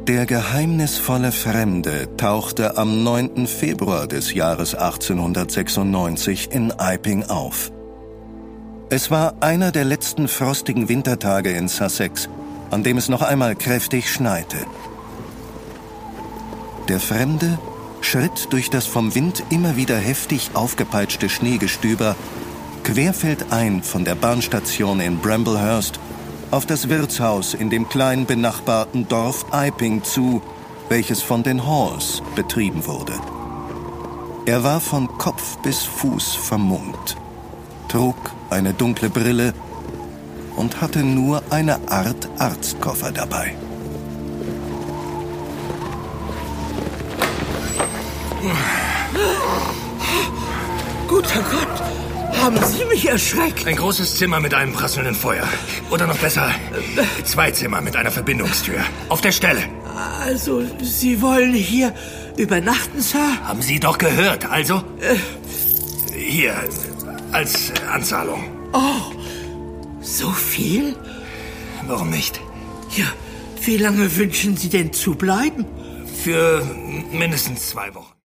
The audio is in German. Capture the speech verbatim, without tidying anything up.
Der geheimnisvolle Fremde tauchte am neunten Februar des Jahres achtzehnhundertsechsundneunzig in Iping auf. Es war einer der letzten frostigen Wintertage in Sussex, an dem es noch einmal kräftig schneite. Der Fremde schritt durch das vom Wind immer wieder heftig aufgepeitschte Schneegestöber querfeldein von der Bahnstation in Bramblehurst auf das Wirtshaus in dem kleinen benachbarten Dorf Iping zu, welches von den Halls betrieben wurde. Er war von Kopf bis Fuß vermummt, trug eine dunkle Brille und hatte nur eine Art Arztkoffer dabei. Guter Gott! Haben Sie mich erschreckt? Ein großes Zimmer mit einem prasselnden Feuer. Oder noch besser, zwei Zimmer mit einer Verbindungstür. Auf der Stelle. Also, Sie wollen hier übernachten, Sir? Haben Sie doch gehört, also? Äh. Hier, als Anzahlung. Oh, so viel? Warum nicht? Ja, wie lange wünschen Sie denn zu bleiben? Für mindestens zwei Wochen.